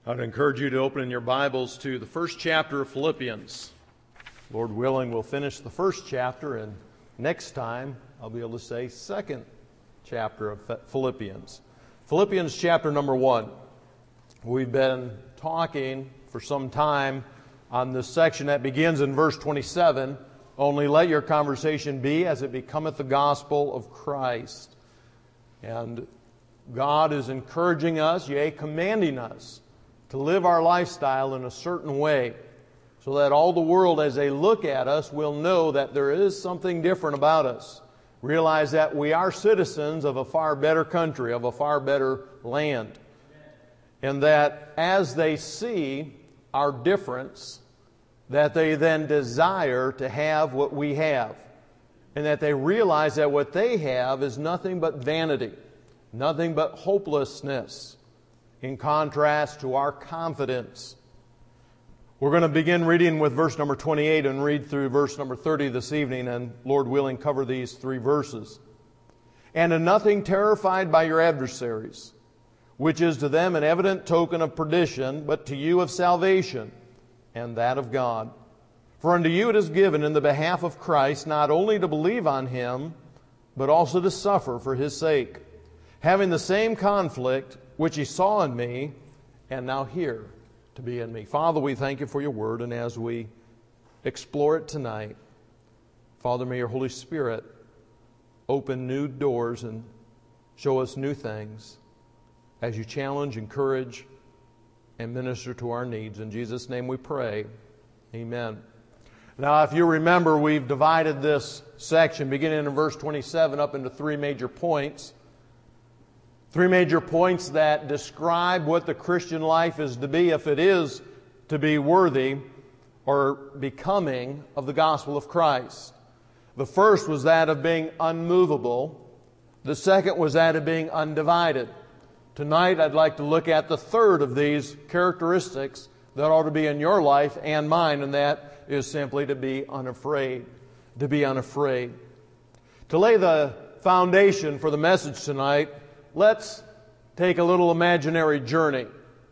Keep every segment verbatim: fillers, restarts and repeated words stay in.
I'd encourage you to open in your Bibles to the first chapter of Philippians. Lord willing, we'll finish the first chapter, and next time I'll be able to say second chapter of Philippians. Philippians chapter number one. We've been talking for some time on this section that begins in verse twenty-seven. Only let your conversation be as it becometh the gospel of Christ. And God is encouraging us, yea, commanding us, to live our lifestyle in a certain way so that all the world, as they look at us, will know that there is something different about us. Realize that we are citizens of a far better country, of a far better land. And that as they see our difference, that they then desire to have what we have. And that they realize that what they have is nothing but vanity, nothing but hopelessness, in contrast to our confidence. We're going to begin reading with verse number twenty-eight and read through verse number thirty this evening, and Lord willing, cover these three verses. And in nothing terrified by your adversaries, which is to them an evident token of perdition, but to you of salvation, and that of God. For unto you it is given in the behalf of Christ not only to believe on Him, but also to suffer for His sake, having the same conflict which He saw in me, and now here to be in me. Father, we thank You for Your Word, and as we explore it tonight, Father, may Your Holy Spirit open new doors and show us new things as You challenge, encourage, and minister to our needs. In Jesus' name we pray. Amen. Now, if you remember, we've divided this section, beginning in verse twenty-seven, up into three major points. Three major points that describe what the Christian life is to be if it is to be worthy or becoming of the gospel of Christ. The first was that of being unmovable. The second was that of being undivided. Tonight I'd like to look at the third of these characteristics that ought to be in your life and mine, and that is simply to be unafraid. To be unafraid. To lay the foundation for the message tonight, let's take a little imaginary journey.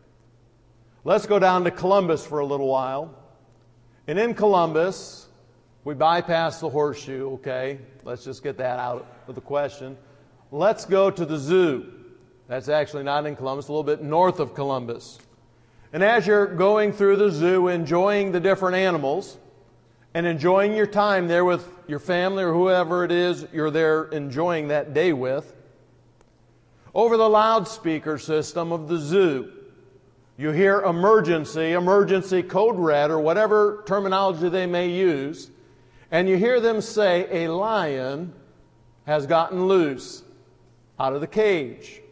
Let's go down to Columbus for a little while. And in Columbus, we bypass the horseshoe, okay? Let's just get that out of the question. Let's go to the zoo. That's actually not in Columbus, a little bit north of Columbus. And as you're going through the zoo, enjoying the different animals, and enjoying your time there with your family or whoever it is you're there enjoying that day with, over the loudspeaker system of the zoo, you hear emergency, emergency code red, or whatever terminology they may use, and you hear them say, a lion has gotten loose out of the cage.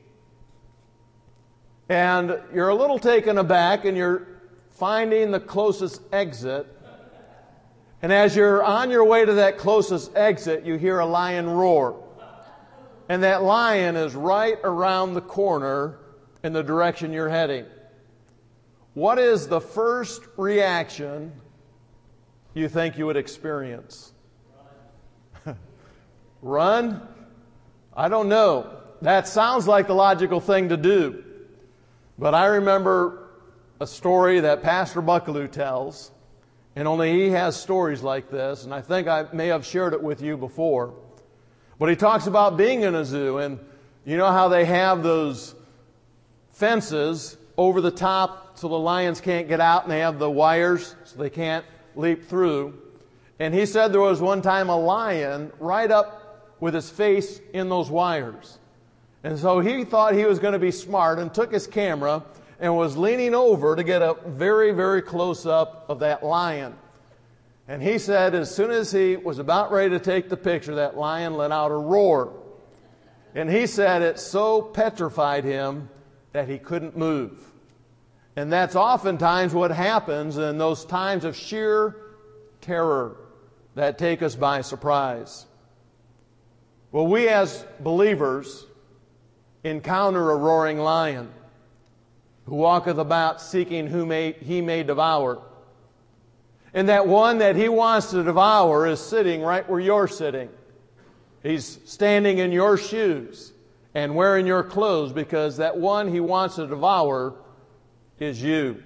And you're a little taken aback, and you're finding the closest exit. And as you're on your way to that closest exit, you hear a lion roar. And that lion is right around the corner in the direction you're heading. What is the first reaction you think you would experience? Run? Run? I don't know. That sounds like the logical thing to do. But I remember a story that Pastor Buckaloo tells, and only he has stories like this, and I think I may have shared it with you before. But he talks about being in a zoo, and you know how they have those fences over the top so the lions can't get out, and they have the wires so they can't leap through. And he said there was one time a lion right up with his face in those wires. And so he thought he was going to be smart and took his camera and was leaning over to get a very, very close up of that lion. And he said as soon as he was about ready to take the picture, that lion let out a roar. And he said it so petrified him that he couldn't move. And that's oftentimes what happens in those times of sheer terror that take us by surprise. Well, we as believers encounter a roaring lion who walketh about seeking whom may, he may devour. And that one that he wants to devour is sitting right where you're sitting. He's standing in your shoes and wearing your clothes, because that one he wants to devour is you.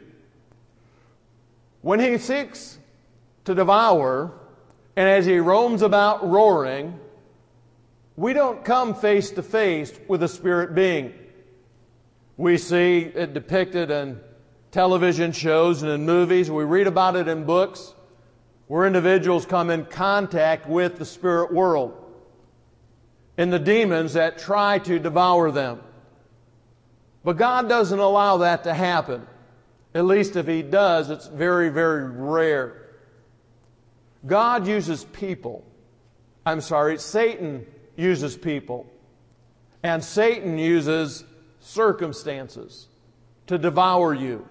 When he seeks to devour, and as he roams about roaring, we don't come face to face with a spirit being. We see it depicted in television shows and in movies. We read about it in books where individuals come in contact with the spirit world and the demons that try to devour them. But God doesn't allow that to happen. At least if He does, it's very, very rare. God uses people. I'm sorry, Satan uses people. And Satan uses circumstances to devour you.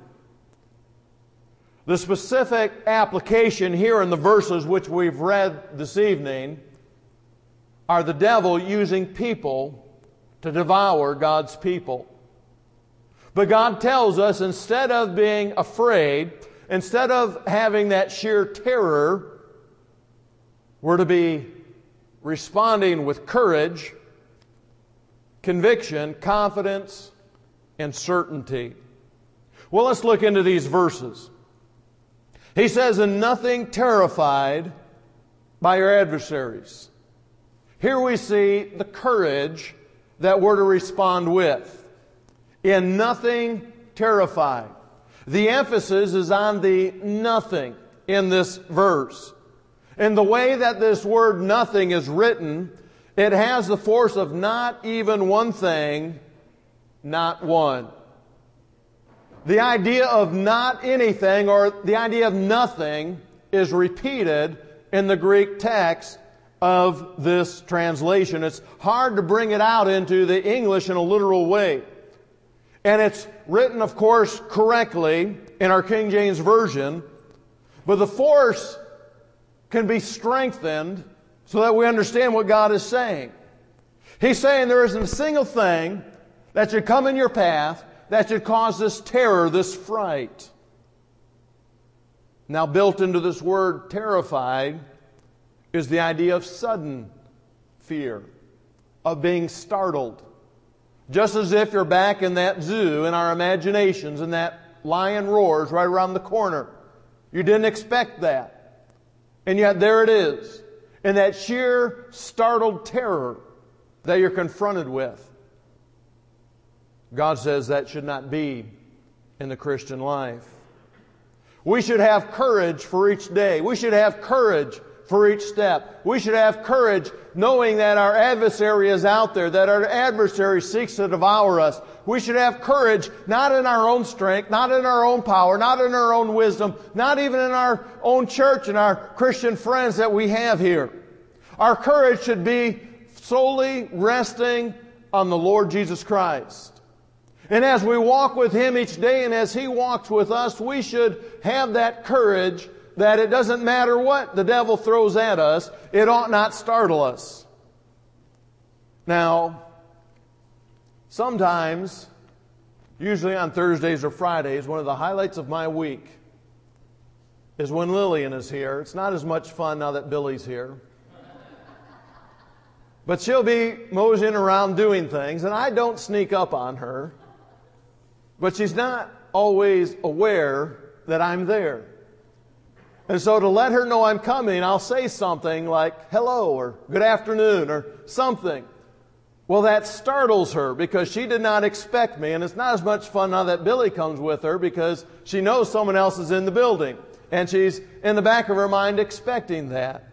The specific application here in the verses which we've read this evening are the devil using people to devour God's people. But God tells us, instead of being afraid, instead of having that sheer terror, we're to be responding with courage, conviction, confidence, and certainty. Well, let's look into these verses. He says, "In nothing terrified by your adversaries." Here we see the courage that we're to respond with. In nothing terrified. The emphasis is on the nothing in this verse. And the way that this word nothing is written, it has the force of not even one thing, not one. The idea of not anything, or the idea of nothing, is repeated in the Greek text of this translation. It's hard to bring it out into the English in a literal way. And it's written, of course, correctly in our King James Version, but the force can be strengthened so that we understand what God is saying. He's saying there isn't a single thing that should come in your path that should cause this terror, this fright. Now, built into this word terrified is the idea of sudden fear, of being startled. Just as if you're back in that zoo in our imaginations and that lion roars right around the corner. You didn't expect that. And yet there it is. In that sheer startled terror that you're confronted with. God says that should not be in the Christian life. We should have courage for each day. We should have courage for each step. We should have courage knowing that our adversary is out there, that our adversary seeks to devour us. We should have courage not in our own strength, not in our own power, not in our own wisdom, not even in our own church and our Christian friends that we have here. Our courage should be solely resting on the Lord Jesus Christ. And as we walk with Him each day and as He walks with us, we should have that courage that it doesn't matter what the devil throws at us, it ought not startle us. Now, sometimes, usually on Thursdays or Fridays, one of the highlights of my week is when Lillian is here. It's not as much fun now that Billy's here. But she'll be moseying around doing things, and I don't sneak up on her. But she's not always aware that I'm there. And so to let her know I'm coming, I'll say something like, hello, or good afternoon, or something. Well, that startles her because she did not expect me. And it's not as much fun now that Billy comes with her because she knows someone else is in the building. And she's in the back of her mind expecting that.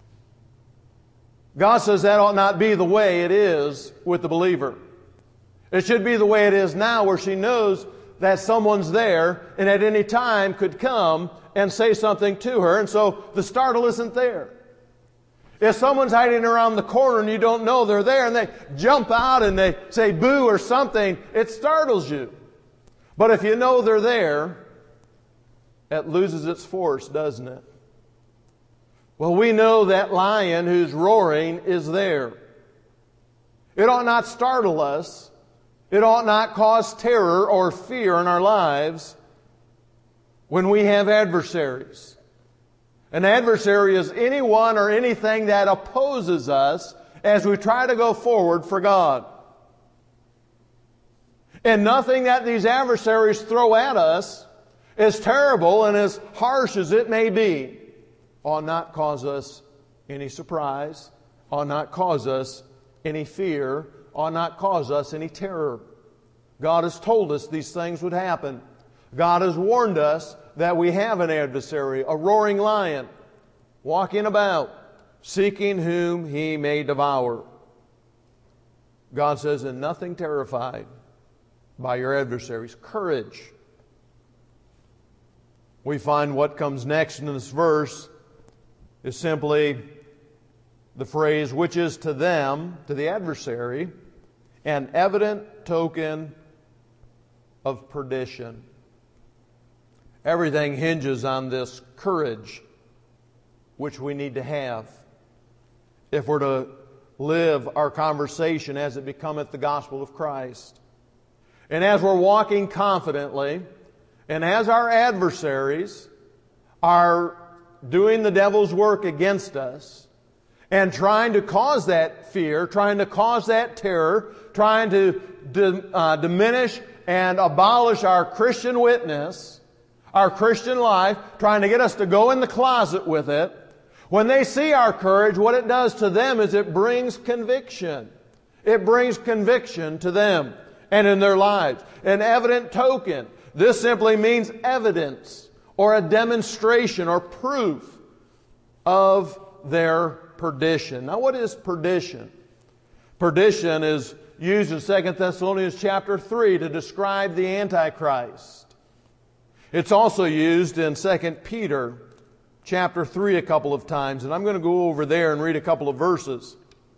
God says that ought not be the way it is with the believer. It should be the way it is now, where she knows that someone's there and at any time could come and say something to her. And so the startle isn't there. If someone's hiding around the corner and you don't know they're there and they jump out and they say boo or something, it startles you. But if you know they're there, it loses its force, doesn't it? Well, we know that lion who's roaring is there. It ought not startle us. It ought not cause terror or fear in our lives when we have adversaries. An adversary is anyone or anything that opposes us as we try to go forward for God. And nothing that these adversaries throw at us, as terrible and as harsh as it may be, ought not cause us any surprise, ought not cause us any fear, ought not cause us any terror. God has told us these things would happen. God has warned us that we have an adversary, a roaring lion, walking about, seeking whom he may devour. God says, "And nothing terrified by your adversaries." Courage. We find what comes next in this verse is simply the phrase, "which is to them," to the adversary, "an evident token of perdition." Everything hinges on this courage which we need to have if we're to live our conversation as it becometh the gospel of Christ. And as we're walking confidently, and as our adversaries are doing the devil's work against us, and trying to cause that fear, trying to cause that terror, trying to di- uh, diminish and abolish our Christian witness, our Christian life, trying to get us to go in the closet with it, when they see our courage, what it does to them is it brings conviction. It brings conviction to them and in their lives. An evident token. This simply means evidence or a demonstration or proof of their perdition. Now, what is perdition? Perdition is used in Second Thessalonians chapter three to describe the Antichrist. It's also used in Second Peter chapter three a couple of times, and I'm going to go over there and read a couple of verses.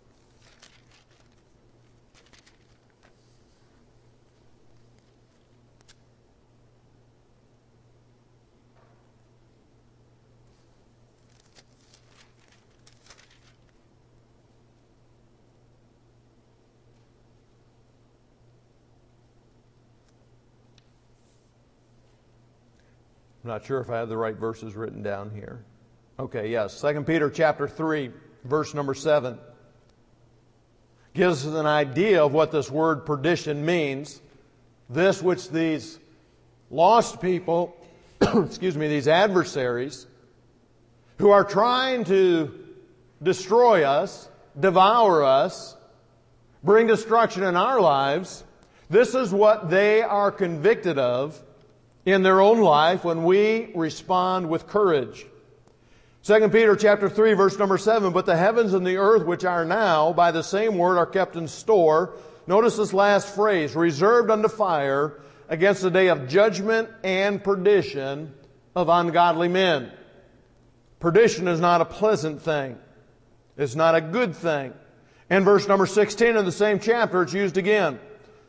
I'm not sure if I have the right verses written down here. Okay, yes. Second Peter chapter three, verse number seven. Gives us an idea of what this word perdition means. This which these lost people, excuse me, these adversaries, who are trying to destroy us, devour us, bring destruction in our lives, this is what they are convicted of in their own life when we respond with courage. Second Peter chapter three, verse number seven, "But the heavens and the earth which are now by the same word are kept in store." Notice this last phrase, "reserved unto fire against the day of judgment and perdition of ungodly men." Perdition is not a pleasant thing. It's not a good thing. In verse number sixteen of the same chapter, it's used again.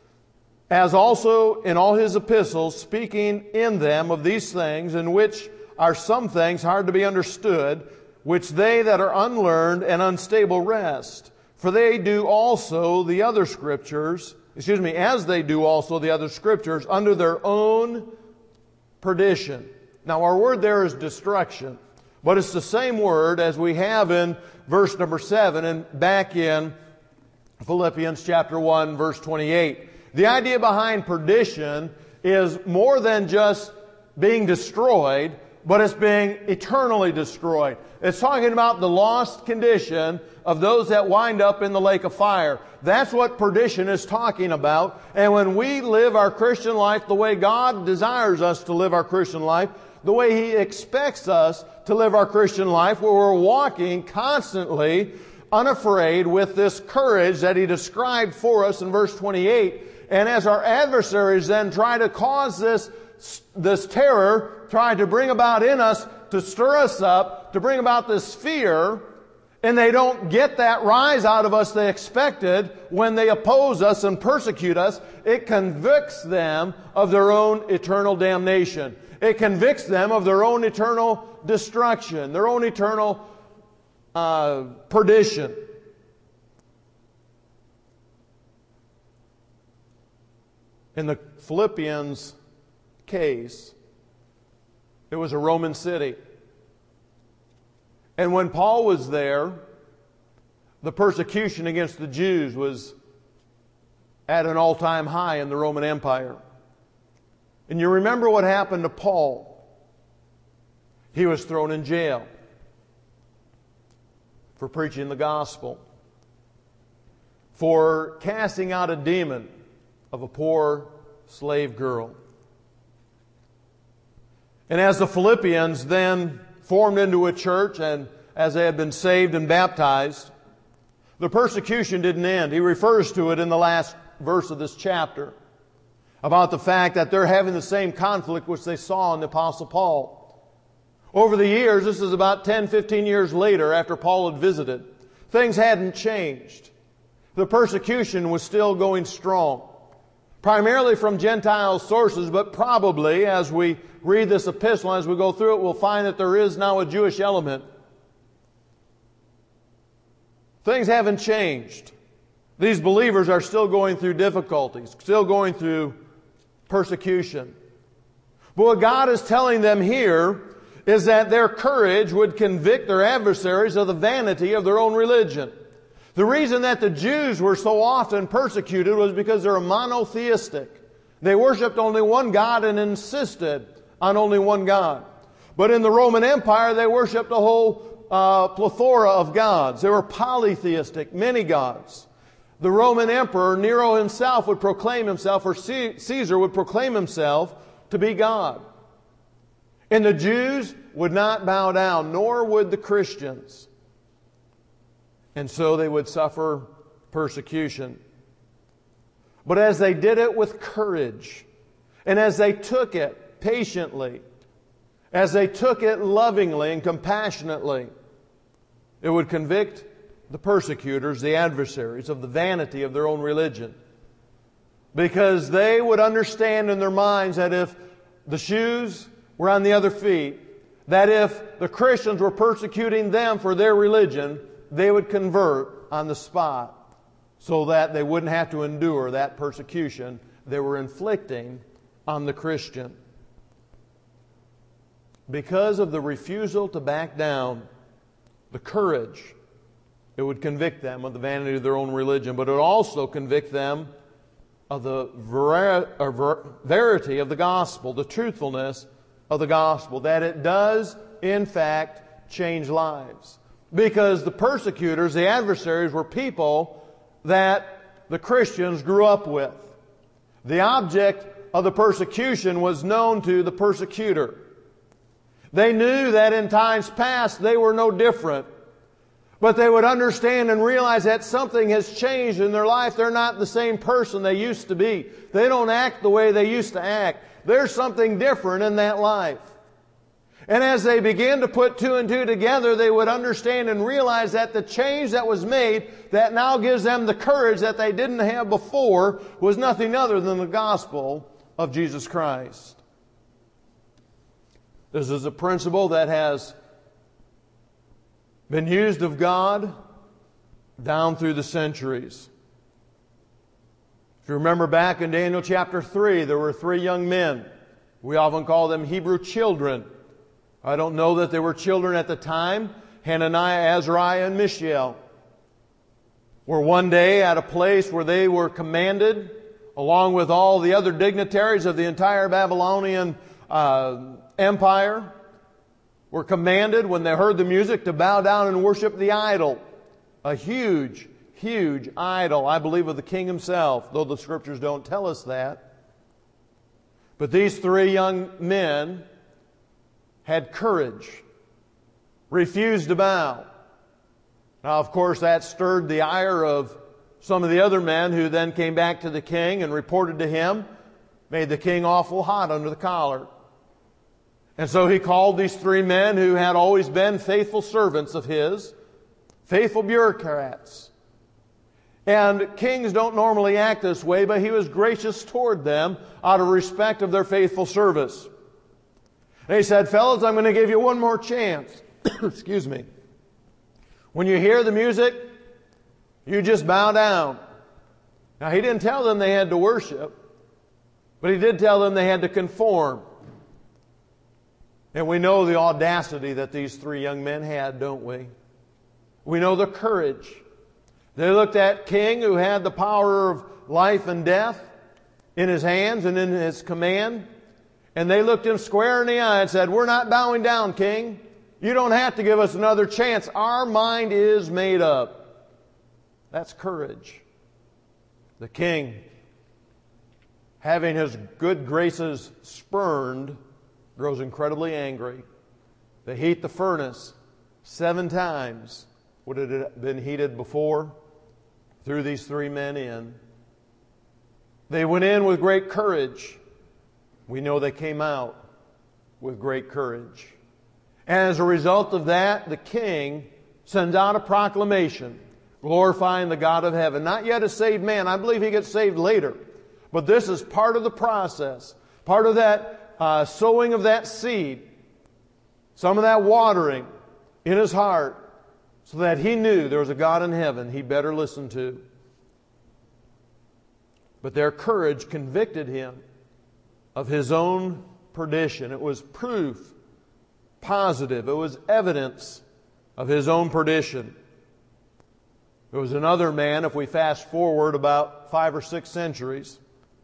"As also in all his epistles, speaking in them of these things, in which are some things hard to be understood, which they that are unlearned and unstable wrest. For they do also the other scriptures, excuse me, as they do also the other scriptures, under their own perdition." Now our word there is destruction, but it's the same word as we have in verse number seven and back in Philippians chapter one, verse twenty-eight. The idea behind perdition is more than just being destroyed, but it's being eternally destroyed. It's talking about the lost condition of those that wind up in the lake of fire. That's what perdition is talking about. And when we live our Christian life the way God desires us to live our Christian life, the way He expects us to live our Christian life, where we're walking constantly unafraid with this courage that He described for us in verse twenty-eight, and as our adversaries then try to cause this, this terror, try to bring about in us, to stir us up, to bring about this fear, and they don't get that rise out of us they expected when they oppose us and persecute us, it convicts them of their own eternal damnation. It convicts them of their own eternal destruction, their own eternal uh, perdition. In the Philippians case, it was a Roman city. And when Paul was there, the persecution against the Jews was at an all-time high in the Roman Empire. And you remember what happened to Paul. He was thrown in jail for preaching the gospel, for casting out a demon of a poor slave girl. And as the Philippians then formed into a church, and as they had been saved and baptized, the persecution didn't end. He refers to it in the last verse of this chapter about the fact that they're having the same conflict which they saw in the Apostle Paul. Over the years, this is about ten, fifteen years later after Paul had visited, things hadn't changed. The persecution was still going strong, primarily from Gentile sources, but probably as we read this epistle, as we go through it, we'll find that there is now a Jewish element. Things haven't changed. These believers are still going through difficulties, still going through persecution. But what God is telling them here is that their courage would convict their adversaries of the vanity of their own religion. The reason that the Jews were so often persecuted was because they're monotheistic. They worshipped only one God and insisted on only one God. But in the Roman Empire, they worshipped a whole uh, plethora of gods. They were polytheistic, many gods. The Roman Emperor, Nero himself, would proclaim himself, or Caesar would proclaim himself to be God. And the Jews would not bow down, nor would the Christians. And so they would suffer persecution. But as they did it with courage, and as they took it patiently, as they took it lovingly and compassionately, it would convict the persecutors, the adversaries, of the vanity of their own religion. Because they would understand in their minds that if the shoes were on the other feet, that if the Christians were persecuting them for their religion, they would convert on the spot so that they wouldn't have to endure that persecution they were inflicting on the Christian. Because of the refusal to back down, the courage, it would convict them of the vanity of their own religion, but it would also convict them of the ver- or ver- verity of the gospel, the truthfulness of the gospel, that it does, in fact, change lives. Because the persecutors, the adversaries, were people that the Christians grew up with. The object of the persecution was known to the persecutor. They knew that in times past they were no different. But they would understand and realize that something has changed in their life. They're not the same person they used to be. They don't act the way they used to act. There's something different in that life. And as they began to put two and two together, they would understand and realize that the change that was made, that now gives them the courage that they didn't have before, was nothing other than the gospel of Jesus Christ. This is a principle that has been used of God down through the centuries. If you remember back in Daniel chapter three, there were three young men. We often call them Hebrew children. I don't know that they were children at the time. Hananiah, Azariah, and Mishael were one day at a place where they were commanded, along with all the other dignitaries of the entire Babylonian uh, empire, were commanded when they heard the music to bow down and worship the idol. A huge, huge idol, I believe, of the king himself, though the scriptures don't tell us that. But these three young men had courage, refused to bow. Now, of course, that stirred the ire of some of the other men, who then came back to the king and reported to him, made the king awful hot under the collar. And so he called these three men who had always been faithful servants of his, faithful bureaucrats. And kings don't normally act this way, but he was gracious toward them out of respect of their faithful service. And he said, fellas, I'm going to give you one more chance. Excuse me. When you hear the music, you just bow down. Now, he didn't tell them they had to worship, but he did tell them they had to conform. And we know the audacity that these three young men had, don't we? We know the courage. They looked at king who had the power of life and death in His hands and in His command. And they looked Him square in the eye and said, "We're not bowing down, King. You don't have to give us another chance. Our mind is made up." That's courage. The king, having his good graces spurned, grows incredibly angry. They heat the furnace seven times what it had been heated before, threw these three men in. They went in with great courage. We know they came out with great courage. And as a result of that, the king sends out a proclamation glorifying the God of heaven. Not yet a saved man. I believe he gets saved later. But this is part of the process, part of that uh, sowing of that seed, some of that watering in his heart, so that he knew there was a God in heaven he better listen to. But their courage convicted him of his own perdition. It was proof, positive. It was evidence of his own perdition. There was another man, if we fast forward about five or six centuries,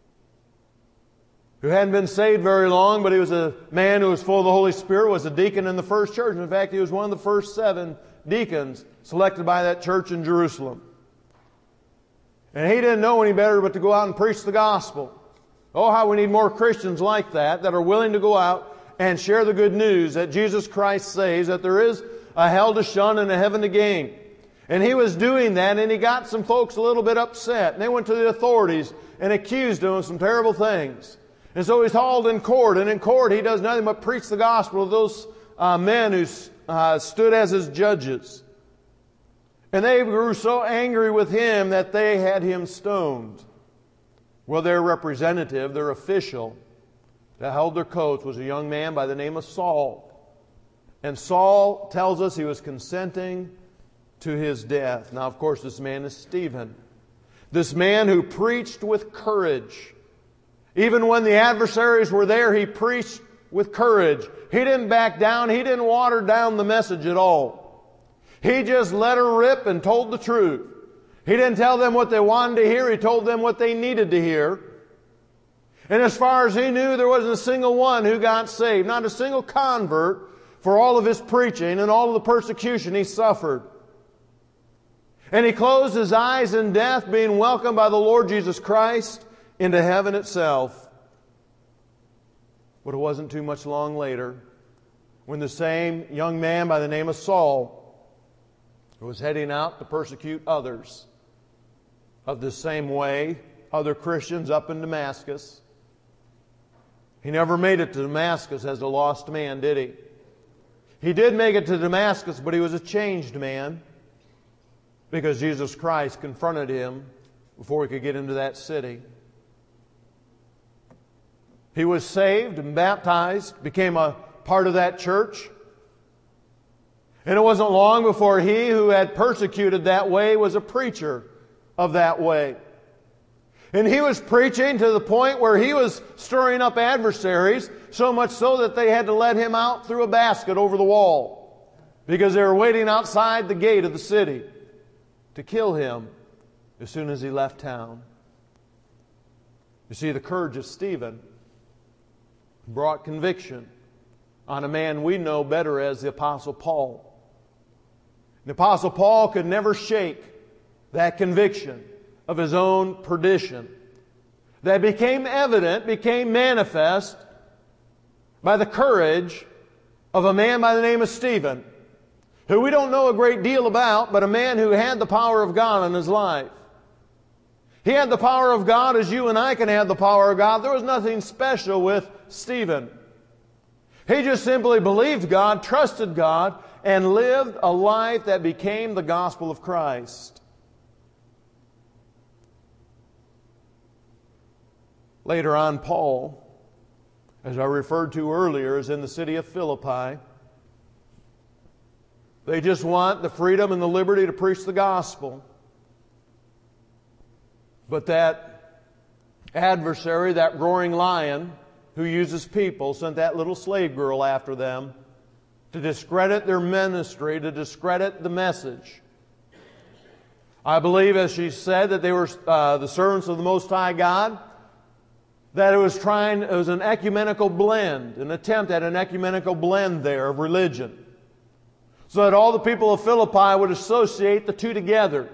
who hadn't been saved very long, but he was a man who was full of the Holy Spirit, was a deacon in the first church. In fact, he was one of the first seven deacons selected by that church in Jerusalem. And he didn't know any better but to go out and preach the gospel. Oh, how we need more Christians like that, that are willing to go out and share the good news that Jesus Christ saves, that there is a hell to shun and a heaven to gain. And he was doing that, and he got some folks a little bit upset. And they went to the authorities and accused him of some terrible things. And so he's hauled in court, and in court he does nothing but preach the gospel to those uh, men who uh, stood as his judges. And they grew so angry with him that they had him stoned. Well, their representative, their official, that held their coats was a young man by the name of Saul. And Saul tells us he was consenting to his death. Now, of course, this man is Stephen. This man who preached with courage. Even when the adversaries were there, he preached with courage. He didn't back down. He didn't water down the message at all. He just let her rip and told the truth. He didn't tell them what they wanted to hear. He told them what they needed to hear. And as far as he knew, there wasn't a single one who got saved. Not a single convert for all of his preaching and all of the persecution he suffered. And he closed his eyes in death, being welcomed by the Lord Jesus Christ into heaven itself. But it wasn't too much long later when the same young man by the name of Saul, who was heading out to persecute others of the same way, other Christians up in Damascus. He never made it to Damascus as a lost man, did he? He did make it to Damascus, but he was a changed man, because Jesus Christ confronted him before he could get into that city. He was saved and baptized, became a part of that church. And it wasn't long before he who had persecuted that way was a preacher of that way. And he was preaching to the point where he was stirring up adversaries, so much so that they had to let him out through a basket over the wall, because they were waiting outside the gate of the city to kill him as soon as he left town. You see, the courage of Stephen brought conviction on a man we know better as the Apostle Paul. The Apostle Paul could never shake that conviction of his own perdition that became evident, became manifest by the courage of a man by the name of Stephen, who we don't know a great deal about, but a man who had the power of God in his life. He had the power of God as you and I can have the power of God. There was nothing special with Stephen. He just simply believed God, trusted God, and lived a life that became the gospel of Christ. Later on, Paul, as I referred to earlier, is in the city of Philippi. They just want the freedom and the liberty to preach the gospel. But that adversary, that roaring lion who uses people, sent that little slave girl after them to discredit their ministry, to discredit the message. I believe, as she said, that they were uh, the servants of the Most High God, that it was trying, it was an ecumenical blend, an attempt at an ecumenical blend there of religion, so that all the people of Philippi would associate the two together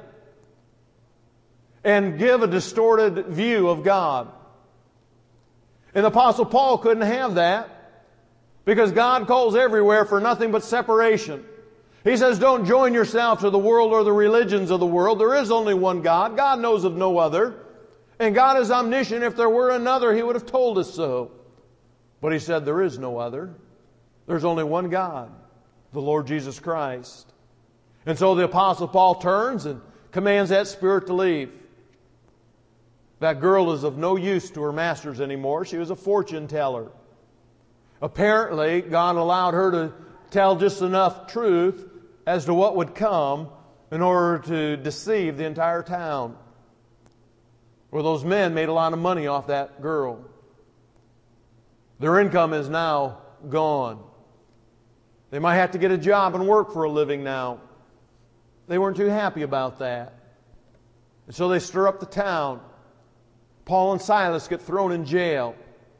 and give a distorted view of God. And the Apostle Paul couldn't have that, because God calls everywhere for nothing but separation. He says, don't join yourself to the world or the religions of the world. There is only one God. God knows of no other. And God is omniscient. If there were another, He would have told us so. But He said there is no other. There's only one God, the Lord Jesus Christ. And so the Apostle Paul turns and commands that spirit to leave. That girl is of no use to her masters anymore. She was a fortune teller. Apparently, God allowed her to tell just enough truth as to what would come in order to deceive the entire town. Well, those men made a lot of money off that girl. Their income is now gone. They might have to get a job and work for a living now. They weren't too happy about that. And so they stir up the town. Paul and Silas get thrown in jail.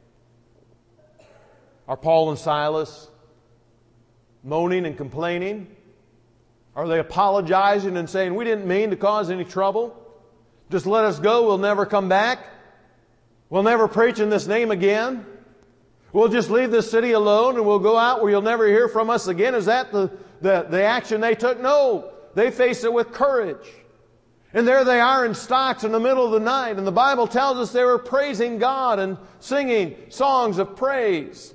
Are Paul and Silas moaning and complaining? Are they apologizing and saying, we didn't mean to cause any trouble? Just let us go, we'll never come back. We'll never preach in this name again. We'll just leave this city alone and we'll go out where you'll never hear from us again. Is that the, the, the action they took? No. They faced it with courage. And there they are in stocks in the middle of the night. And the Bible tells us they were praising God and singing songs of praise.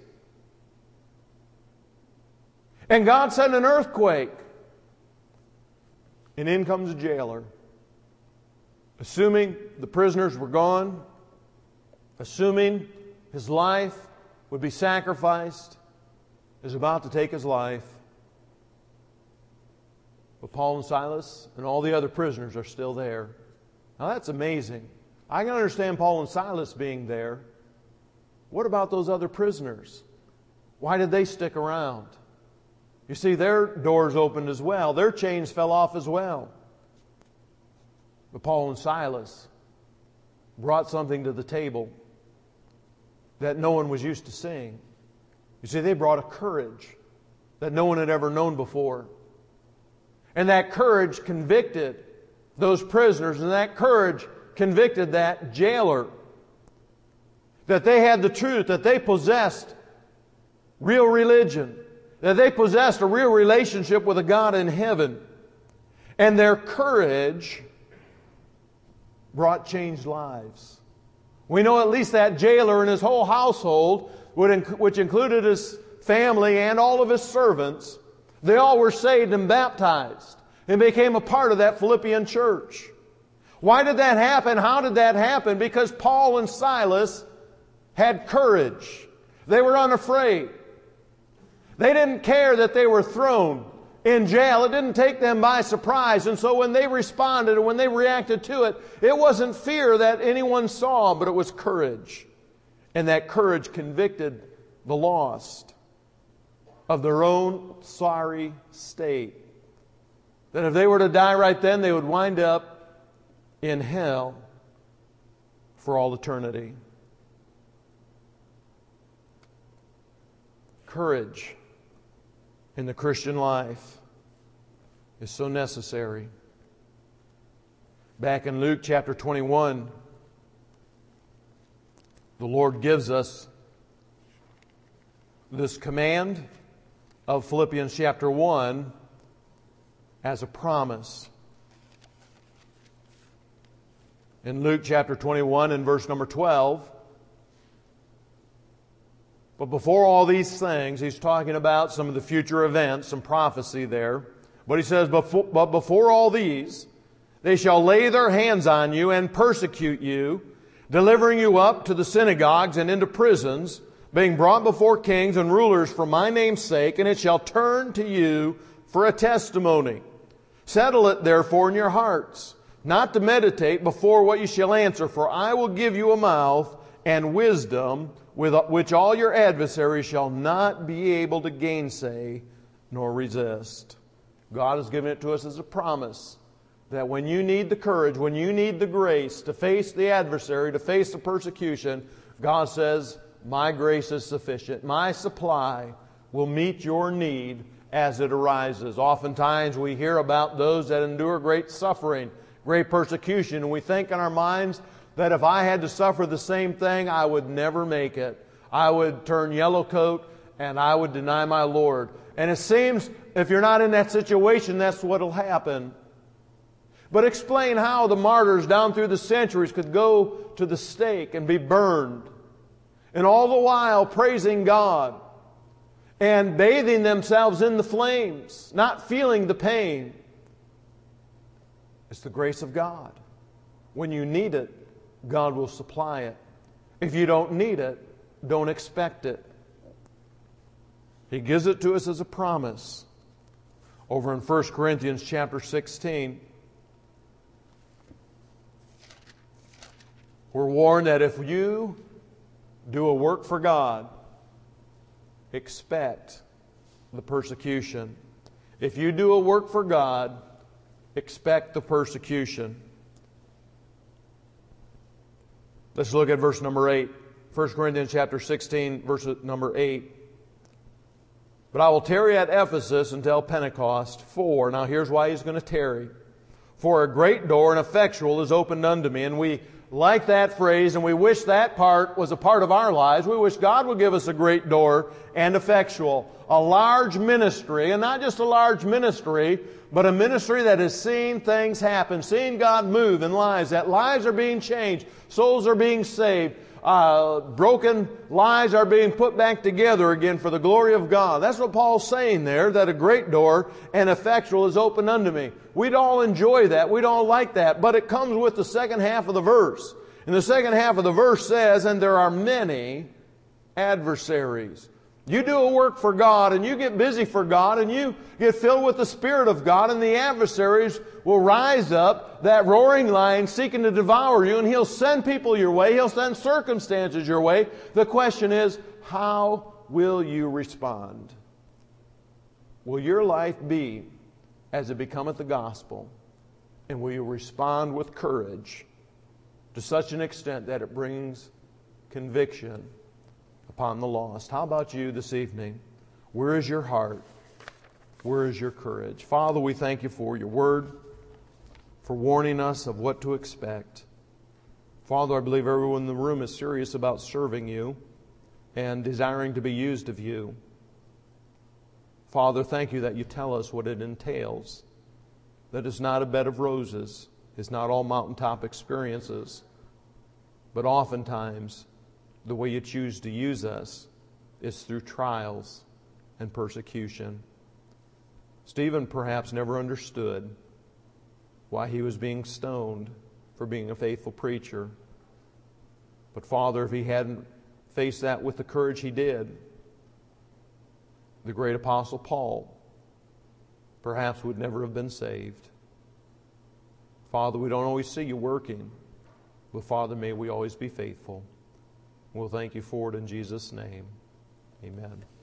And God sent an earthquake. And in comes a jailer. Assuming the prisoners were gone, assuming his life would be sacrificed, is about to take his life. But Paul and Silas and all the other prisoners are still there. Now that's amazing. I can understand Paul and Silas being there. What about those other prisoners? Why did they stick around? You see, their doors opened as well. Their chains fell off as well. But Paul and Silas brought something to the table that no one was used to seeing. You see, they brought a courage that no one had ever known before. And that courage convicted those prisoners, and that courage convicted that jailer. That they had the truth, that they possessed real religion, that they possessed a real relationship with a God in heaven. And their courage brought changed lives. We know at least that jailer and his whole household, which included his family and all of his servants, they all were saved and baptized and became a part of that Philippian church. Why did that happen? How did that happen? Because Paul and Silas had courage. They were unafraid. They didn't care that they were thrown in jail. It didn't take them by surprise. And so when they responded and when they reacted to it, it wasn't fear that anyone saw, but it was courage. And that courage convicted the lost of their own sorry state. That if they were to die right then, they would wind up in hell for all eternity. Courage in the Christian life is so necessary. Back in Luke chapter twenty-one, the Lord gives us this command of Philippians chapter one as a promise. In Luke chapter twenty-one and verse number twelve, but before all these things, he's talking about some of the future events, some prophecy there. But he says, before, but before all these, they shall lay their hands on you and persecute you, delivering you up to the synagogues and into prisons, being brought before kings and rulers for my name's sake, and it shall turn to you for a testimony. Settle it therefore in your hearts, not to meditate before what you shall answer, for I will give you a mouth and wisdom, with which all your adversaries shall not be able to gainsay nor resist. God has given it to us as a promise that when you need the courage, when you need the grace to face the adversary, to face the persecution, God says, my grace is sufficient. My supply will meet your need as it arises. Oftentimes we hear about those that endure great suffering, great persecution, and we think in our minds that if I had to suffer the same thing, I would never make it. I would turn yellow coat and I would deny my Lord. And it seems if you're not in that situation, that's what will happen. But explain how the martyrs down through the centuries could go to the stake and be burned, and all the while praising God and bathing themselves in the flames, not feeling the pain. It's the grace of God. When you need it, God will supply it. If you don't need it, don't expect it. He gives it to us as a promise. Over in First Corinthians chapter sixteen, we're warned that if you do a work for God, expect the persecution. If you do a work for God, expect the persecution. Let's look at verse number eight. First Corinthians chapter sixteen, verse number eight. But I will tarry at Ephesus until Pentecost, for, now here's why he's going to tarry. For a great door and effectual is opened unto me. And we like that phrase, and we wish that part was a part of our lives. We wish God would give us a great door and effectual. A large ministry, and not just a large ministry, but a ministry that has seen things happen, seen God move in lives, that lives are being changed, souls are being saved, uh, broken lives are being put back together again for the glory of God. That's what Paul's saying there, that a great door and effectual is open unto me. We'd all enjoy that. We'd all like that. But it comes with the second half of the verse. And the second half of the verse says, and there are many adversaries. You do a work for God and you get busy for God and you get filled with the Spirit of God, and the adversaries will rise up, that roaring lion seeking to devour you, and he'll send people your way. He'll send circumstances your way. The question is, how will you respond? Will your life be as it becometh the gospel? And will you respond with courage to such an extent that it brings conviction upon the lost? How about you this evening? Where is your heart? Where is your courage? Father, we thank you for your word, for warning us of what to expect. Father, I believe everyone in the room is serious about serving you and desiring to be used of you. Father, thank you that you tell us what it entails, that it's not a bed of roses, it's not all mountaintop experiences, but oftentimes the way you choose to use us is through trials and persecution. Stephen perhaps never understood why he was being stoned for being a faithful preacher. But Father, if he hadn't faced that with the courage he did, the great apostle Paul perhaps would never have been saved. Father, we don't always see you working, but Father, may we always be faithful. We'll thank you for it in Jesus' name. Amen.